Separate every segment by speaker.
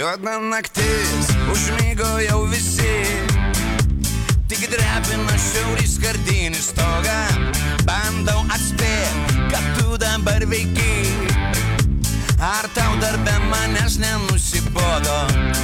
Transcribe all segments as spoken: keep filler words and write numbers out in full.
Speaker 1: Juoda naktis, užmygo jau visi. Tik drebina šiaurį skardinį stogą. Bandau atspėti, kad tu dabar veiki. Ar tau dar be manęs nenusibodo?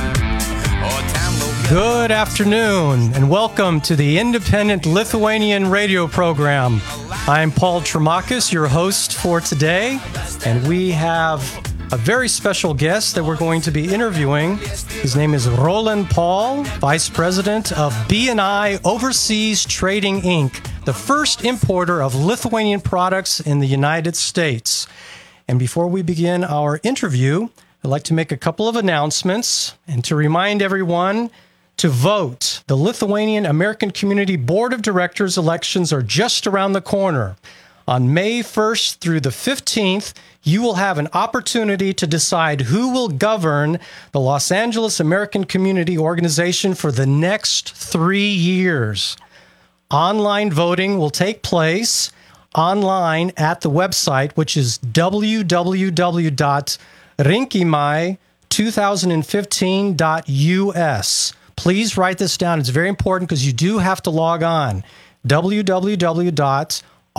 Speaker 2: Good afternoon and welcome to the Independent Lithuanian radio program. I'm Paul Tremakis, your host for today, and we have a very special guest that we're going to be interviewing. His name is Roland Paul, Vice President of B and I Overseas Trading Incorporated, the first importer of Lithuanian products in the United States. And before we begin our interview, I'd like to make a couple of announcements and to remind everyone to vote. The Lithuanian American Community Board of Directors elections are just around the corner. On May first through the fifteenth, you will have an opportunity to decide who will govern the Los Angeles American Community Organization for the next three years. Online voting will take place online at the website, which is w w w dot rinkimai twenty fifteen dot u s. Please write this down. It's very important because you do have to log on. w w w dot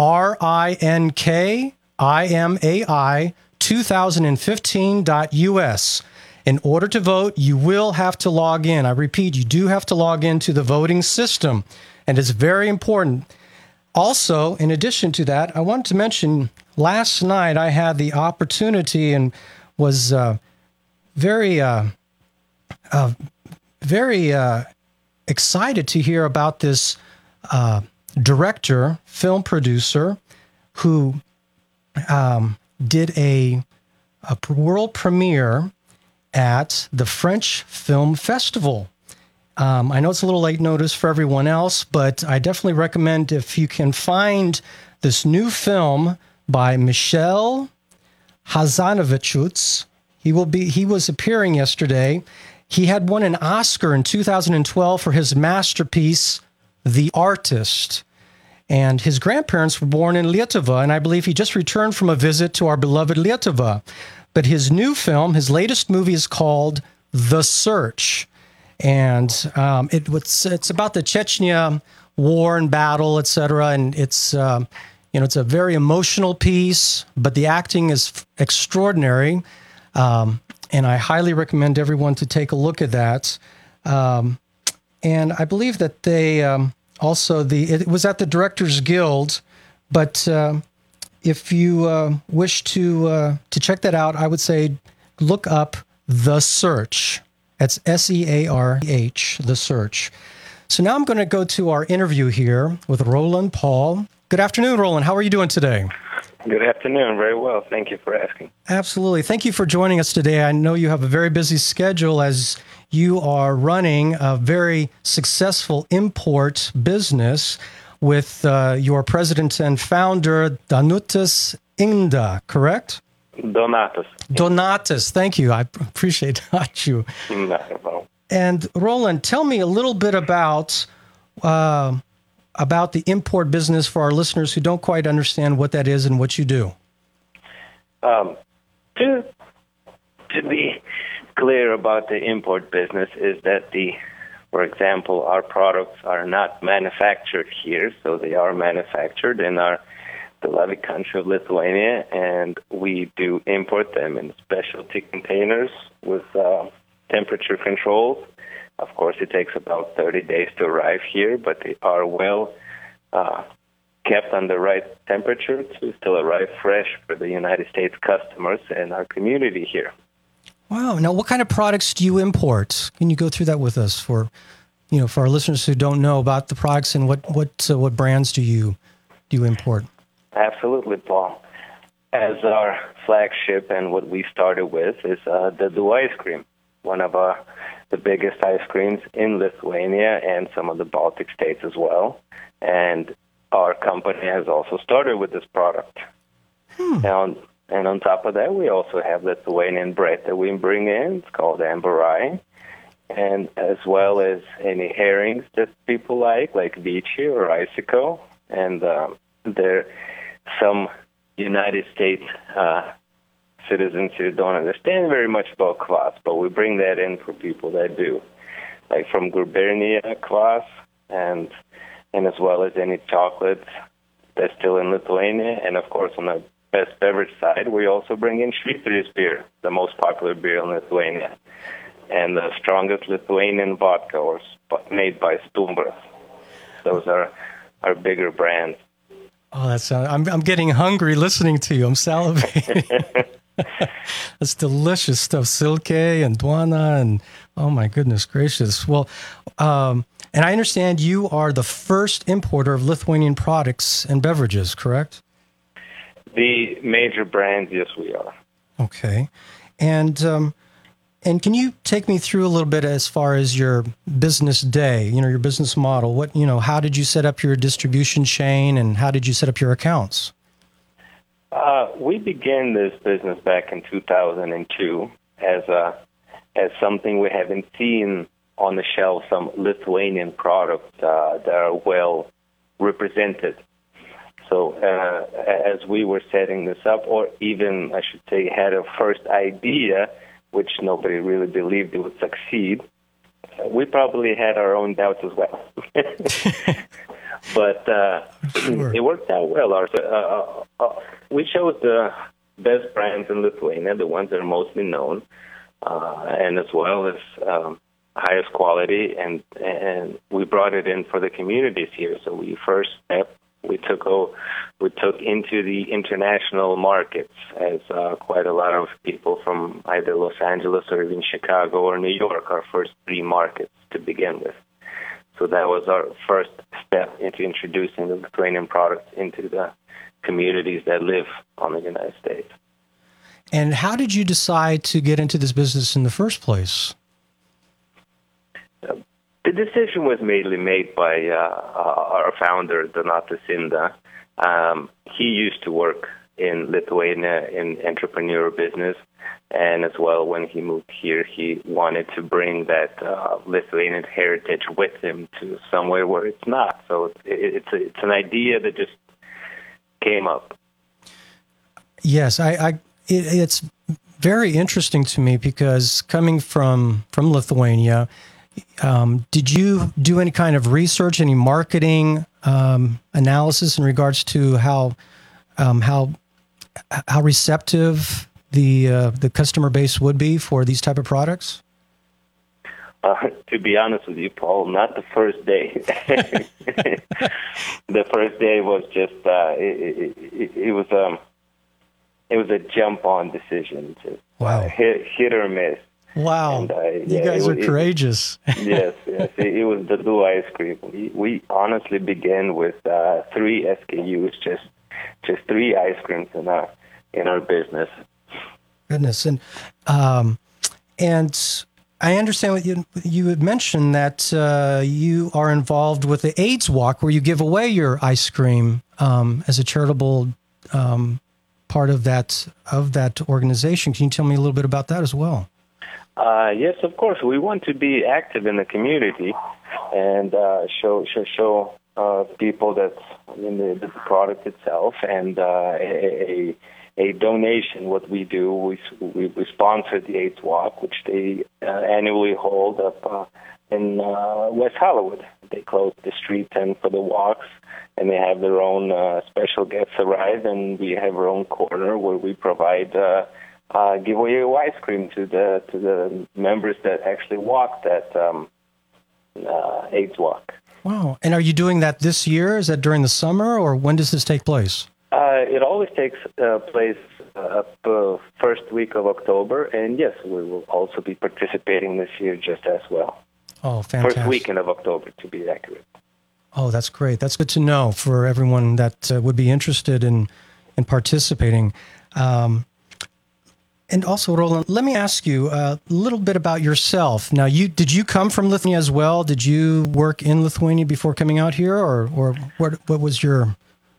Speaker 2: rinkimai twenty fifteen dot u s. In order to vote, you will have to log in. I repeat, you do have to log into the voting system, and it's very important. Also, in addition to that, I wanted to mention last night I had the opportunity and was uh, very, uh, uh, very uh, excited to hear about this uh, director, film producer, who um, did a, a world premiere at the French Film Festival. Um, I know it's a little late notice for everyone else, but I definitely recommend if you can find this new film by Michel Hazanavicius. He will be. He was appearing yesterday. He had won an Oscar in two thousand twelve for his masterpiece, The Artist. And his grandparents were born in Lietuva, and I believe he just returned from a visit to our beloved Lietuva. But his new film, his latest movie, is called The Search. And um, it was, it's about the Chechnya war and battle, et cetera. And it's, um, you know, it's a very emotional piece, but the acting is f- extraordinary. Um, and I highly recommend everyone to take a look at that. Um, and I believe that they um, also, the it was at the Directors Guild, but uh, if you uh, wish to uh, to check that out, I would say look up The Search. That's S E A R H, The Search. So now I'm going to go to our interview here with Roland Paul. Good afternoon, Roland. How are you doing today?
Speaker 3: Good afternoon. Very well. Thank you for asking.
Speaker 2: Absolutely. Thank you for joining us today. I know you have a very busy schedule as you are running a very successful import business with uh, your president and founder, Danutas Inda, correct?
Speaker 3: Donatas.
Speaker 2: Donatas, thank you. I appreciate that. You.
Speaker 3: Not a problem.
Speaker 2: And Roland, tell me a little bit about uh, about the import business for our listeners who don't quite understand what that is and what you do.
Speaker 3: Um, to to be clear about the import business is that the, for example, our products are not manufactured here, so they are manufactured in our beloved country of Lithuania, and we do import them in specialty containers with uh, temperature controls. Of course, it takes about thirty days to arrive here, but they are well uh, kept on the right temperature to still arrive fresh for the United States customers and our community here.
Speaker 2: Wow. Now, what kind of products do you import? Can you go through that with us for, you know, for our listeners who don't know about the products and what what uh, what brands do you do you import?
Speaker 3: Absolutely, Paul. As our flagship and what we started with is uh, the Do ice cream, one of our the biggest ice creams in Lithuania and some of the Baltic states as well. And our company has also started with this product. Hmm. And, and on top of that, we also have Lithuanian bread that we bring in. It's called Amberai. And as well as any herrings that people like, like Vici or Icicle. And um, there some United States uh, citizens here don't understand very much about kvass, but we bring that in for people that do. Like from Gubernia kvass, and and as well as any chocolate that's still in Lithuania. And of course, on the best beverage side, we also bring in Švyturys beer, the most popular beer in Lithuania, and the strongest Lithuanian vodka, or sp- made by Stumbras. Those are our bigger brands.
Speaker 2: Oh, that's uh, I'm I'm getting hungry listening to you. I'm salivating. That's delicious stuff. Silke and Duana, and oh my goodness gracious. Well, um, and I understand you are the first importer of Lithuanian products and beverages, correct?
Speaker 3: The major brands, yes, we are.
Speaker 2: Okay, and um, and can you take me through a little bit as far as your business day? You know, your business model. What you know? How did you set up your distribution chain, and how did you set up your accounts?
Speaker 3: Uh, we began this business back in two thousand two as a as something we haven't seen on the shelf, some Lithuanian products uh, that are well represented. So uh, as we were setting this up, or even, I should say, had a first idea, which nobody really believed it would succeed, we probably had our own doubts as well. But uh, sure. It worked out well. Our, uh, uh, we chose the best brands in Lithuania, the ones that are mostly known, uh, and as well as um, highest quality, and and we brought it in for the communities here. So we first step we took o- we took into the international markets, as uh, quite a lot of people from either Los Angeles or even Chicago or New York, our first three markets to begin with. So that was our first step into introducing the Lithuanian products into the communities that live on the United States.
Speaker 2: And how did you decide to get into this business in the first place?
Speaker 3: Uh, the decision was mainly made by uh, our founder, Donatas Inda. Um, he used to work in Lithuania in entrepreneur business, and as well, when he moved here, he wanted to bring that uh, Lithuanian heritage with him to somewhere where it's not. So it, it's a, it's an idea that just came up.
Speaker 2: Yes, I, I it, it's very interesting to me because coming from from Lithuania, um, did you do any kind of research, any marketing um, analysis in regards to how um, how how receptive the uh, the customer base would be for these type of products?
Speaker 3: Uh, to be honest with you, Paul, not the first day. The first day was just uh, it, it, it was um it was a jump on decision, just
Speaker 2: wow,
Speaker 3: uh, hit, hit or miss.
Speaker 2: Wow,
Speaker 3: and, uh,
Speaker 2: you
Speaker 3: yeah,
Speaker 2: guys
Speaker 3: it,
Speaker 2: are courageous.
Speaker 3: It, yes, yes, it, it was the blue ice cream. We, we honestly began with uh, three S K Us, just just three ice creams in our in our business.
Speaker 2: Goodness, and um, and I understand what you you had mentioned that uh, you are involved with the AIDS Walk, where you give away your ice cream um, as a charitable um, part of that of that organization. Can you tell me a little bit about that as well?
Speaker 3: Uh, yes, of course. We want to be active in the community and uh, show show show uh, people that in the, the product itself and uh, a, a donation. What we do, we we, we sponsor the AIDS Walk, which they uh, annually hold up uh, in uh, West Hollywood. They close the street and for the walks, and they have their own uh, special guests arrive, and we have our own corner where we provide. Uh, Uh, give away ice cream to the to the members that actually walk that um, uh, AIDS Walk.
Speaker 2: Wow! And are you doing that this year? Is that during the summer, or when does this take place?
Speaker 3: Uh, it always takes uh, place uh, up uh, first week of October, and yes, we will also be participating this year just as well.
Speaker 2: Oh, fantastic!
Speaker 3: First weekend of October, to be accurate.
Speaker 2: Oh, that's great. That's good to know for everyone that uh, would be interested in in participating. Um, And also, Roland, let me ask you a little bit about yourself. Now, you did you come from Lithuania as well? Did you work in Lithuania before coming out here, or or what what was your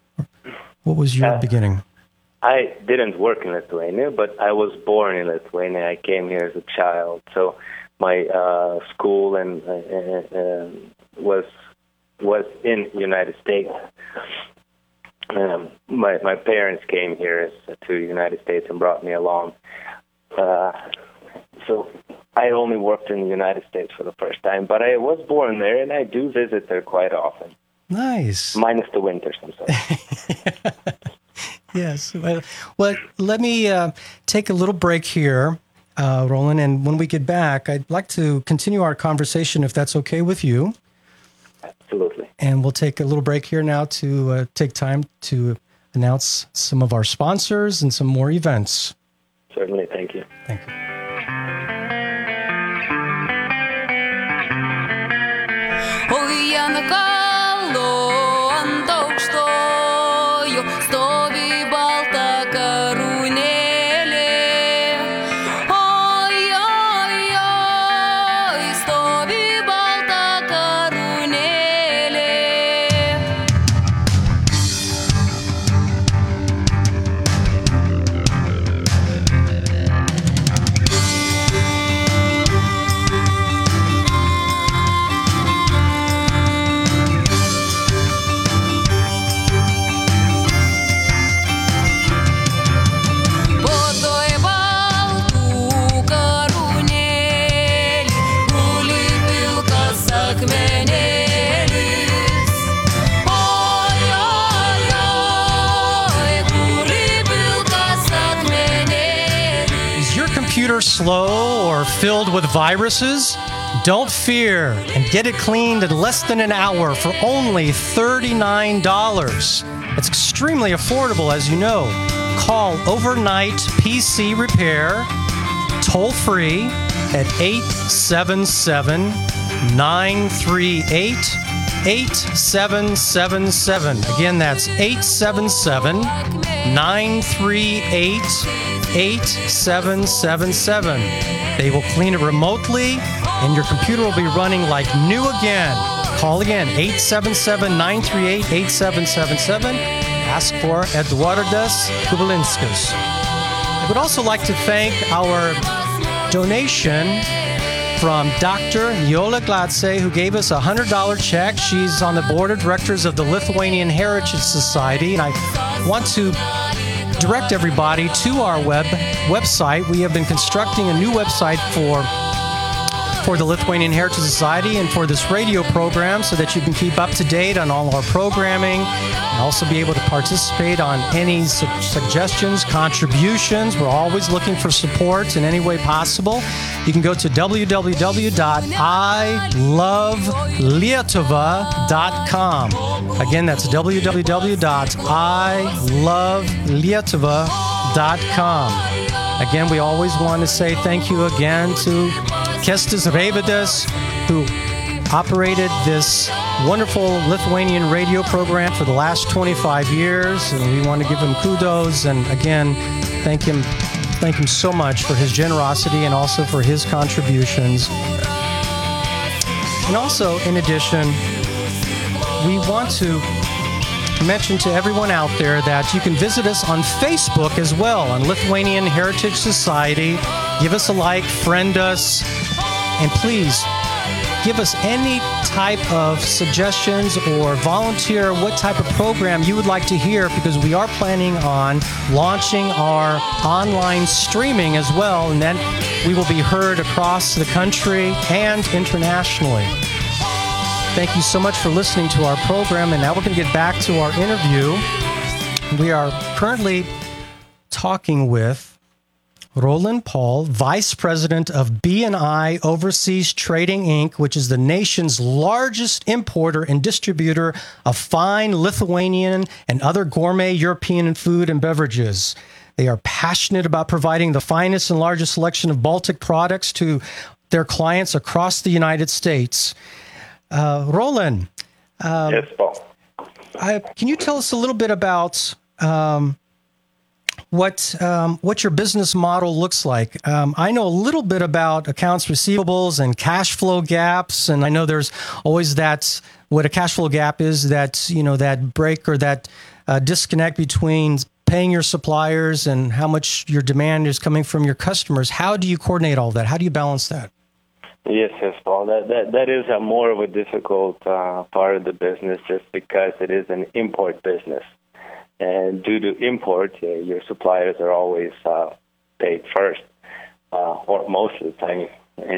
Speaker 2: what was your uh, beginning?
Speaker 3: I didn't work in Lithuania, but I was born in Lithuania. I came here as a child, so my uh, school and uh, uh, was was in the United States. um, my my parents came here to the United States and brought me along. Uh, so I only worked in the United States for the first time, but I was born there, and I do visit there quite often.
Speaker 2: Nice.
Speaker 3: Minus the winters, I'm sorry.
Speaker 2: Yes. Well, well, let me uh, take a little break here, uh, Roland, and when we get back, I'd like to continue our conversation, if that's okay with you.
Speaker 3: Absolutely.
Speaker 2: And we'll take a little break here now to uh, take time to announce some of our sponsors and some more events.
Speaker 3: Certainly. Thank you.
Speaker 2: Thank you. Slow or filled with viruses? Don't fear and get it cleaned in less than an hour for only thirty-nine dollars. It's extremely affordable, as you know. Call Overnight P C Repair toll free at eight seven seven, nine three eight, eight seven seven seven. Again, that's eight seven seven, nine three eight, eight seven seven seven. They will clean it remotely, and your computer will be running like new again. Call again, eight seven seven, nine three eight, eight seven seven seven. Ask for Eduardas Kubilinskas. I would also like to thank our donation from Doctor Yola Gladse, who gave us a one hundred dollars check. She's on the board of directors of the Lithuanian Heritage Society, and I want to direct everybody to our web website. We have been constructing a new website for for the Lithuanian Heritage Society and for this radio program so that you can keep up to date on all our programming and also be able to participate on any su- suggestions, contributions. We're always looking for support in any way possible. You can go to w w w dot i love lietuva dot com. Again, that's w w w dot i love lietuva dot com. Again, we always want to say thank you again to Kestis Reividas, who operated this wonderful Lithuanian radio program for the last twenty-five years, and we want to give him kudos and again thank him thank him so much for his generosity and also for his contributions. And also, in addition, we want to mention to everyone out there that you can visit us on Facebook as well, on Lithuanian Heritage Society. Give us a like, friend us, and please give us any type of suggestions or volunteer what type of program you would like to hear, because we are planning on launching our online streaming as well, and then we will be heard across the country and internationally. Thank you so much for listening to our program, and now we're going to get back to our interview. We are currently talking with Roland Paul, Vice President of B and I Overseas Trading, Incorporated, which is the nation's largest importer and distributor of fine Lithuanian and other gourmet European food and beverages. They are passionate about providing the finest and largest selection of Baltic products to their clients across the United States. Uh, Roland, um,
Speaker 3: yes, Paul.
Speaker 2: I, can you tell us a little bit about um, what um, what your business model looks like? Um, I know a little bit about accounts receivables and cash flow gaps, and I know there's always that, what a cash flow gap is, that, you know, that break or that uh, disconnect between paying your suppliers and how much your demand is coming from your customers. How do you coordinate all that? How do you balance that?
Speaker 3: Yes, yes, Paul. That that that is a more of a difficult uh, part of the business, just because it is an import business. And due to import, uh, your suppliers are always uh, paid first, uh, or most of the time.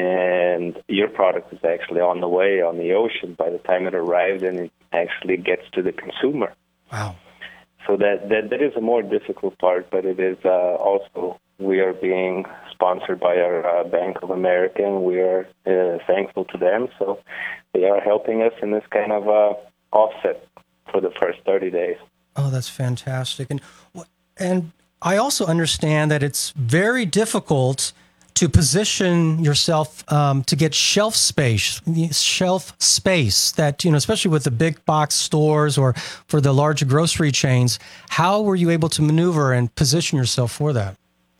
Speaker 3: And your product is actually on the way on the ocean by the time it arrives and it actually gets to the consumer.
Speaker 2: Wow.
Speaker 3: So that, that, that is a more difficult part, but it is uh, also, we are being sponsored by our uh, Bank of America, and we are uh, thankful to them. So they are helping us in this kind of uh, offset for the first thirty days.
Speaker 2: Oh, that's fantastic. And and I also understand that it's very difficult to position yourself um, to get shelf space, shelf space that, you know, especially with the big box stores or for the large grocery chains. How were you able to maneuver and position yourself for that?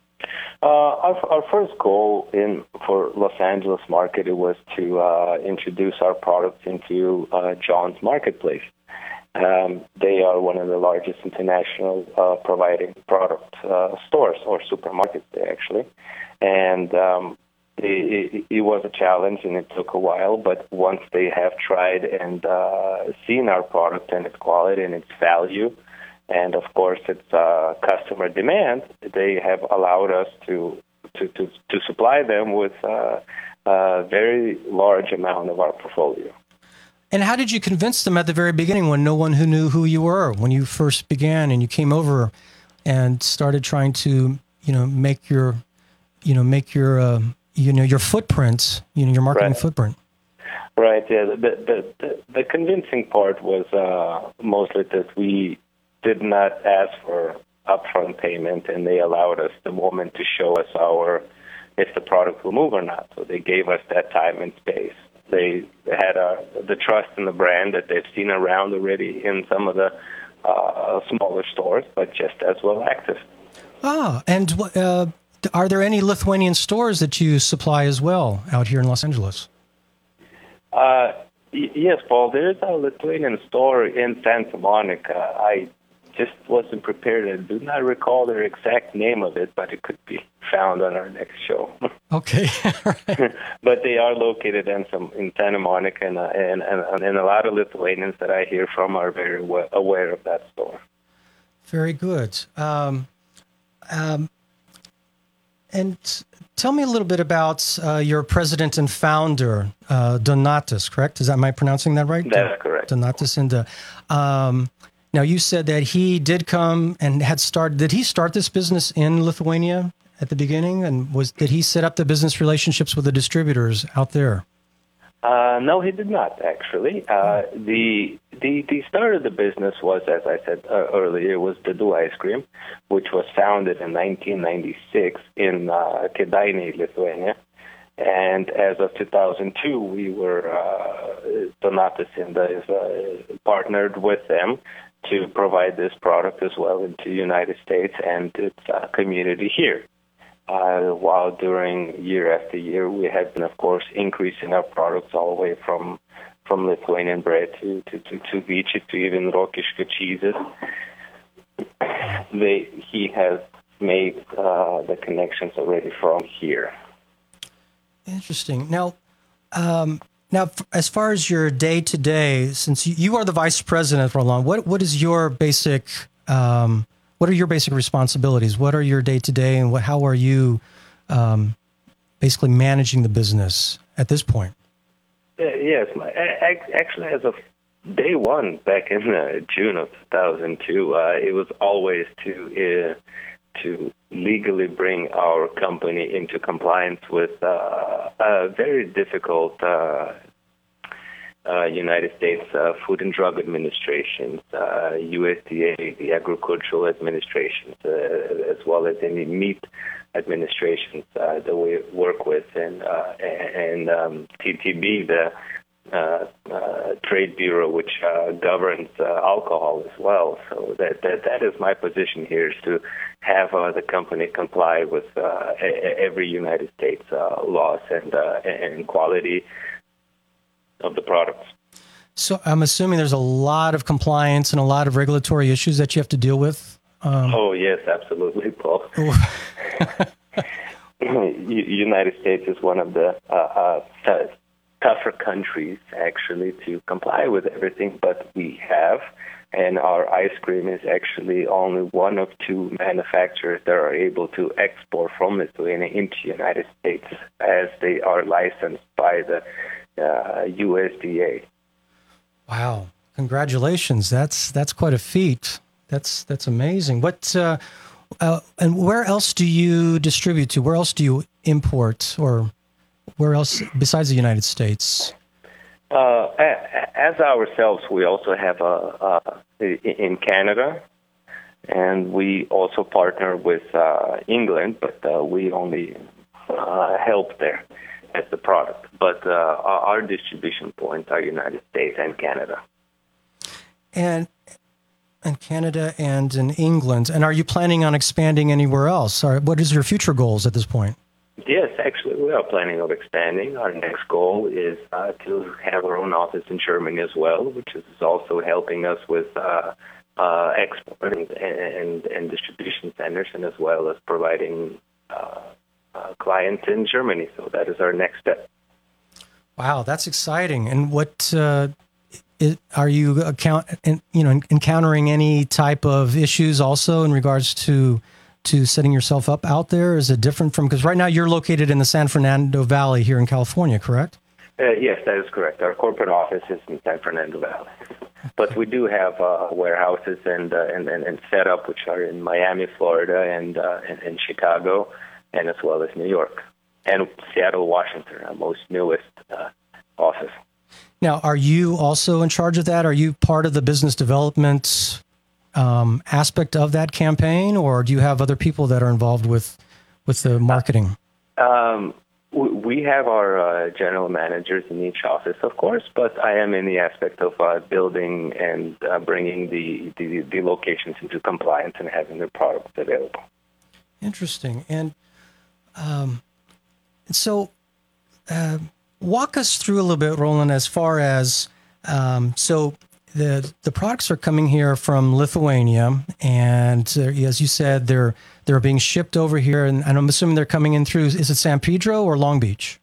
Speaker 3: Uh, our, our first goal in for Los Angeles market, it was to uh, introduce our products into uh, John's Marketplace. Um, they are one of the largest international uh, providing product uh, stores or supermarkets there, actually. And um, it, it, it was a challenge, and it took a while. But once they have tried and uh, seen our product and its quality and its value, and of course its uh, customer demand, they have allowed us to to, to, to supply them with uh, a very large amount of our portfolio.
Speaker 2: And how did you convince them at the very beginning when no one who knew who you were, when you first began and you came over and started trying to, you know, make your, you know, make your, uh, you know, your footprint, you know, your marketing
Speaker 3: right.
Speaker 2: footprint?
Speaker 3: Right. Yeah. The, the, the, the convincing part was uh, mostly that we did not ask for upfront payment, and they allowed us the moment to show us our, if the product will move or not. So they gave us that time and space. They had uh, the trust in the brand that they've seen around already in some of the uh, smaller stores, but just as well active.
Speaker 2: Ah, and uh, are there any Lithuanian stores that you supply as well out here in Los Angeles?
Speaker 3: Uh, y- yes, Paul, there is a Lithuanian store in Santa Monica. I just wasn't prepared. I do not recall the exact name of it, but it could be found on our next show.
Speaker 2: Okay. Right.
Speaker 3: But they are located in some in Santa Monica, and, uh, and and and a lot of Lithuanians that I hear from are very w- aware of that store.
Speaker 2: Very good. Um, um, and tell me a little bit about uh, your president and founder, uh, Donatas, correct? Is that, am I pronouncing that right?
Speaker 3: That's correct.
Speaker 2: Donatas Inda. Um, now, you said that he did come and had started, did he start this business in Lithuania at the beginning? And was did he set up the business relationships with the distributors out there?
Speaker 3: Uh, no, he did not, actually. Uh, the, the the start of the business was, as I said uh, earlier, was Didu Ice Cream, which was founded in nineteen ninety-six in uh, Kėdainiai, Lithuania. And as of two thousand two, we were, uh, Donatas Inda is uh, partnered with them to provide this product as well into the United States and its uh, community here. Uh, while during year after year, we have been, of course, increasing our products all the way from from Lithuanian bread to to to, to Vyčy, to even Rokiškio cheeses. They he has made uh, the connections already from here.
Speaker 2: Interesting. Now, um, now, as far as your day to day, since you are the vice president, Roland, what what is your basic um, What are your basic responsibilities? What are your day-to-day, and what, how are you um, basically managing the business at this point?
Speaker 3: Uh, yes, my, actually, as of day one, back in uh, June of two thousand two, uh, it was always to uh, to legally bring our company into compliance with uh, a very difficult Uh, Uh, United States uh, Food and Drug Administration, uh, U S D A, the Agricultural Administrations, uh, as well as any meat administrations uh, that we work with, and uh, and um, T T B, the uh, uh, Trade Bureau, which uh, governs uh, alcohol as well. So that, that that is my position here, is to have uh, the company comply with uh, every United States uh, laws and uh, and quality of the products.
Speaker 2: So I'm assuming there's a lot of compliance and a lot of regulatory issues that you have to deal with. Um,
Speaker 3: oh yes, absolutely, Paul. United States is one of the uh, uh, t- tougher countries actually to comply with everything, but we have and our ice cream is actually only one of two manufacturers that are able to export from Lithuania into the United States, as they are licensed by the uh, U S D A.
Speaker 2: Wow! Congratulations. That's that's quite a feat. That's that's amazing. What uh, uh, and where else do you distribute to? Where else do you import, or where else besides the United States?
Speaker 3: Uh, as ourselves, we also have a, a in Canada, and we also partner with uh, England, but uh, we only uh, help there as the product. But uh, our distribution points are United States and Canada.
Speaker 2: And and Canada and in England. And are you planning on expanding anywhere else? Or what is your future goals at this point?
Speaker 3: Yes, actually, we are planning of expanding. Our next goal is uh, to have our own office in Germany as well, which is also helping us with uh, uh, export and, and, and distribution centers, and as well as providing uh, uh, clients in Germany. So that is our next step.
Speaker 2: Wow, that's exciting. And what uh, is, are you account, you know, encountering any type of issues also in regards to to setting yourself up out there? Is it different from, because right now you're located in the San Fernando Valley here in California, correct?
Speaker 3: Uh, yes, that is correct. Our corporate office is in San Fernando Valley. But we do have uh, warehouses and, uh, and, and and setup which are in Miami, Florida, and, uh, and, and Chicago, and as well as New York, and Seattle, Washington, our most newest uh, office.
Speaker 2: Now, are you also in charge of that? Are you part of the business development Um, aspect of that campaign, or do you have other people that are involved with with the marketing?
Speaker 3: Um, we, we have our uh, general managers in each office, of course, but I am in the aspect of uh, building and uh, bringing the, the, the locations into compliance and having the products available.
Speaker 2: Interesting. And um, so uh, walk us through a little bit, Roland, as far as, um, so The the products are coming here from Lithuania, and uh, as you said, they're they're being shipped over here, and, and I'm assuming they're coming in through, is it San Pedro or Long Beach?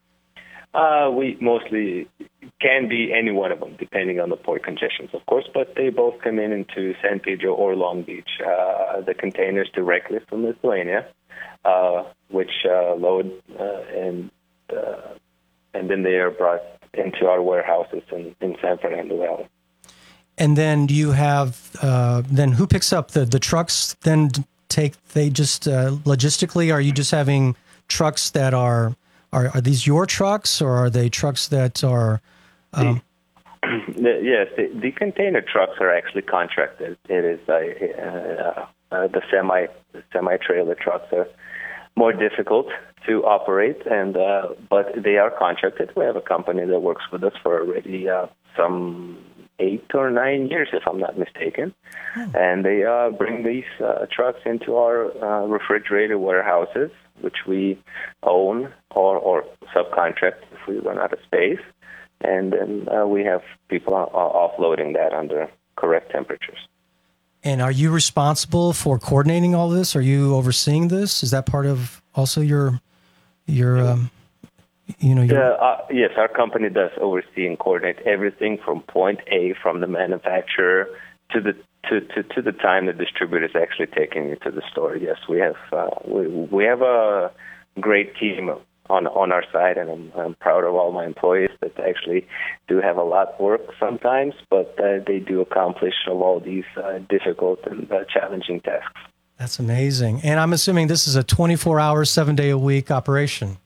Speaker 3: Uh, we mostly can be any one of them, depending on the port congestions, of course, but they both come in into San Pedro or Long Beach. Uh, the containers directly from Lithuania, uh, which uh, load uh, and uh, and then they are brought into our warehouses in, in San Fernando Valley.
Speaker 2: And then do you have, uh, then who picks up the, the trucks then take, they just, uh, logistically, are you just having trucks that are, are, are these your trucks, or are they trucks that are? Um...
Speaker 3: The, the, yes, the, the container trucks are actually contracted. It is uh, uh, uh, the semi, the semi-trailer trucks are more difficult to operate, and uh, but they are contracted. We have a company that works with us for already uh, some eight or nine years, if I'm not mistaken. Oh. And they uh, bring these uh, trucks into our uh, refrigerator warehouses, which we own or, or subcontract if we run out of space. And then uh, we have people uh, offloading that under correct temperatures.
Speaker 2: And are you responsible for coordinating all this? Are you overseeing this? Is that part of also your, your um, you know? Your...
Speaker 3: Uh, uh, yes, our company does oversee and coordinate everything from point A, from the manufacturer, to the to, to, to the time the distributor is actually taking it to the store. Yes, we have uh, we, we have a great team on on our side, and I'm, I'm proud of all my employees that actually do have a lot of work sometimes, but uh, they do accomplish all these uh, difficult and uh, challenging tasks.
Speaker 2: That's amazing. And I'm assuming this is a twenty-four hour, seven day a week operation.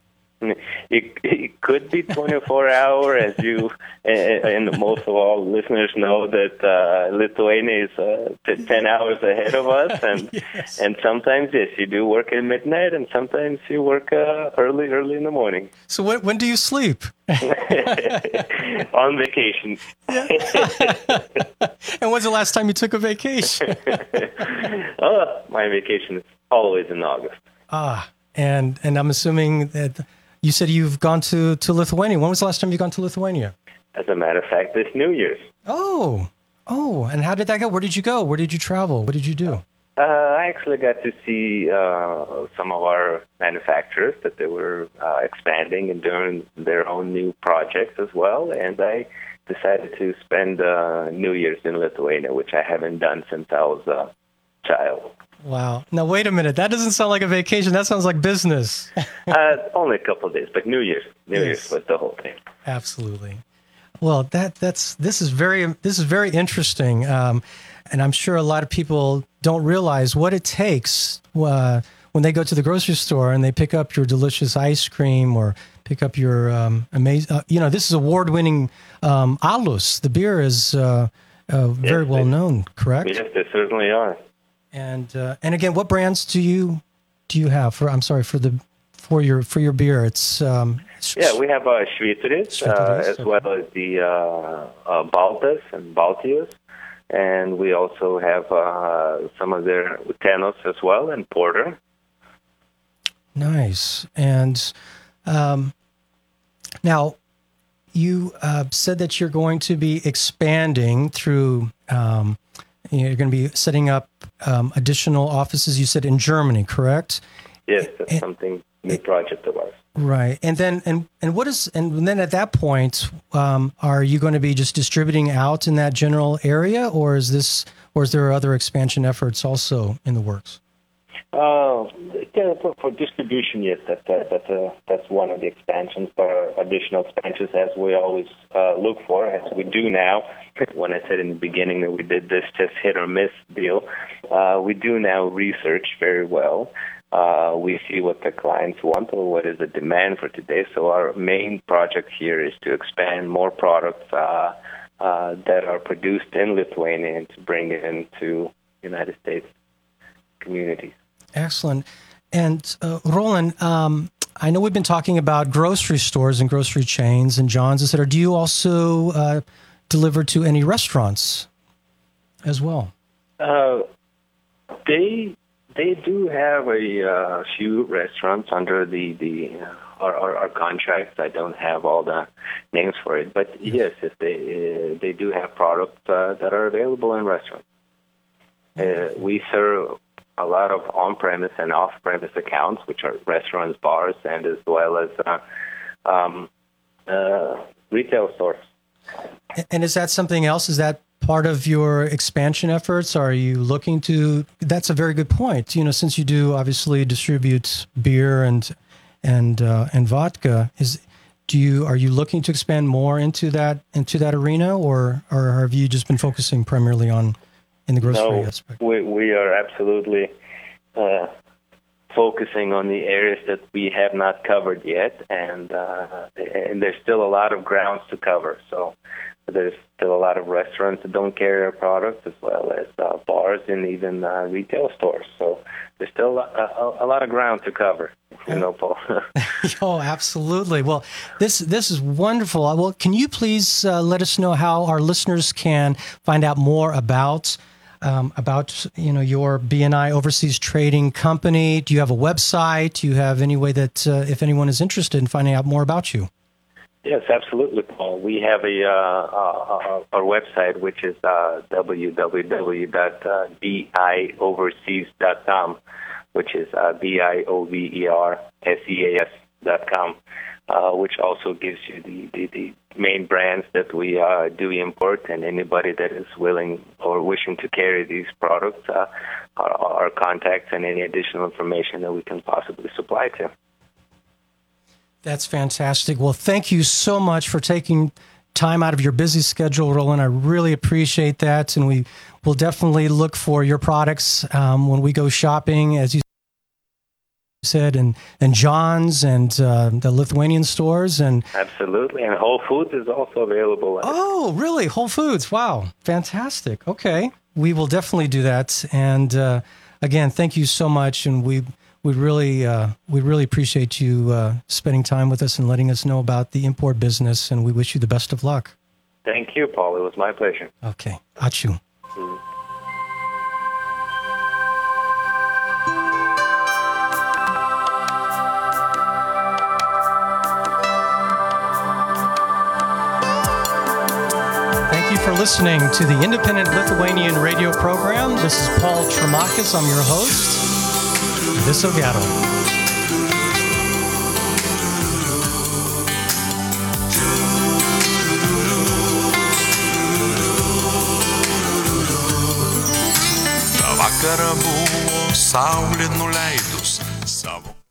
Speaker 3: It, it could be twenty-four hour, as you and, and most of all listeners know that uh, Lithuania is uh, ten hours ahead of us, and yes. and sometimes yes, you do work at midnight, and sometimes you work uh, early, early in the morning.
Speaker 2: So when when do you sleep?
Speaker 3: On vacation.
Speaker 2: And when's the last time you took a vacation?
Speaker 3: Oh, my vacation is always in August.
Speaker 2: Ah, and and I'm assuming that. You said you've gone to, to Lithuania. When was the last time you've gone to Lithuania?
Speaker 3: As a matter of fact, this New Year's.
Speaker 2: Oh, oh, and how did that go? Where did you go? Where did you travel? What did you do?
Speaker 3: Uh, I actually got to see uh, some of our manufacturers that they were uh, expanding and doing their own new projects as well. And I decided to spend uh, New Year's in Lithuania, which I haven't done since I was a child.
Speaker 2: Wow. Now, wait a minute. That doesn't sound like a vacation. That sounds like business.
Speaker 3: uh, only a couple of days, but New Year's. New
Speaker 2: Yes.
Speaker 3: Year's was the whole thing.
Speaker 2: Absolutely. Well, that that's this is very this is very interesting, um, and I'm sure a lot of people don't realize what it takes uh, when they go to the grocery store and they pick up your delicious ice cream or pick up your um, amazing. Uh, you know, this is award-winning um, Alus. The beer is uh, uh, very
Speaker 3: Yes,
Speaker 2: well
Speaker 3: they-
Speaker 2: known. Correct.
Speaker 3: Yes, they certainly are.
Speaker 2: And uh, and again, what brands do you do you have for? I'm sorry for the for your for your beer. It's um,
Speaker 3: Yeah, we have uh, Švyturys, uh,
Speaker 2: Švyturys,
Speaker 3: as
Speaker 2: okay.
Speaker 3: well as the uh, uh, Baltas and Baltijos. And we also have uh, some of their Utenos as well, and Porter.
Speaker 2: Nice. And um, now you uh, said that you're going to be expanding through. Um, you're going to be setting up um, additional offices. You said in Germany, correct?
Speaker 3: Yes, that's
Speaker 2: And-
Speaker 3: something, new project of ours.
Speaker 2: Right. And then and and what is and then at that point, um, are you going to be just distributing out in that general area, or is this or is there other expansion efforts also in the works?
Speaker 3: Uh, yeah, for, for distribution, yes, that, that, that's, a, that's one of the expansions, for additional expansions, as we always uh, look for, as we do now. When I said in the beginning that we did this just hit or miss deal, uh, we do now research very well. Uh, we see what the clients want or what is the demand for today. So our main project here is to expand more products uh, uh, that are produced in Lithuania and to bring it into United States communities.
Speaker 2: Excellent. And uh, Roland, um, I know we've been talking about grocery stores and grocery chains and John's, et cetera. Do you also uh, deliver to any restaurants as well?
Speaker 3: Uh, they they do have a uh, few restaurants under the the uh, our, our, our contracts. I don't have all the names for it, but yes, if they uh, they do have products uh, that are available in restaurants. Uh, we serve a lot of on-premise and off-premise accounts, which are restaurants, bars, and as well as uh, um, uh, retail stores.
Speaker 2: And is that something else? Is that part of your expansion efforts? Are you looking to? That's a very good point. You know, since you do obviously distribute beer and and uh, and vodka, is do you are you looking to expand more into that into that arena, or or have you just been focusing primarily on in the grocery
Speaker 3: No,
Speaker 2: aspect?
Speaker 3: we we are absolutely uh, focusing on the areas that we have not covered yet, and uh, and there's still a lot of grounds to cover. So there's still a lot of restaurants that don't carry our products, as well as uh, bars and even uh, retail stores. So there's still a, a, a lot of ground to cover. You know, Paul.
Speaker 2: Oh, absolutely. Well, this this is wonderful. Well, can you please uh, let us know how our listeners can find out more about um, about you know your B N I Overseas Trading Company? Do you have a website? Do you have any way that uh, if anyone is interested in finding out more about you?
Speaker 3: Yes, absolutely, Paul. We have a uh, uh, our website, which is uh, w w w dot b i overseas dot com, which is uh, B I O V E R S E A S dot com, uh, which also gives you the, the, the main brands that we uh, do import, and anybody that is willing or wishing to carry these products, uh, our, our contacts and any additional information that we can possibly supply to.
Speaker 2: That's fantastic. Well, thank you so much for taking time out of your busy schedule, Roland. I really appreciate that, and we will definitely look for your products um, when we go shopping, as you said, and, and John's and uh, the Lithuanian stores. And
Speaker 3: Absolutely, and Whole Foods is also available.
Speaker 2: oh, really? Whole Foods? Wow, fantastic. Okay, we will definitely do that. And uh, again, thank you so much, and we we really uh, we really appreciate you uh, spending time with us and letting us know about the import business. And we wish you the best of luck.
Speaker 3: Thank you, Paul. It was my pleasure.
Speaker 2: Okay, ačiū. Thank you for listening to the Independent Lithuanian radio program. This is Paul Tremakis. I'm your host. Viso gero.
Speaker 4: vakara buvo saulė nuleidus savo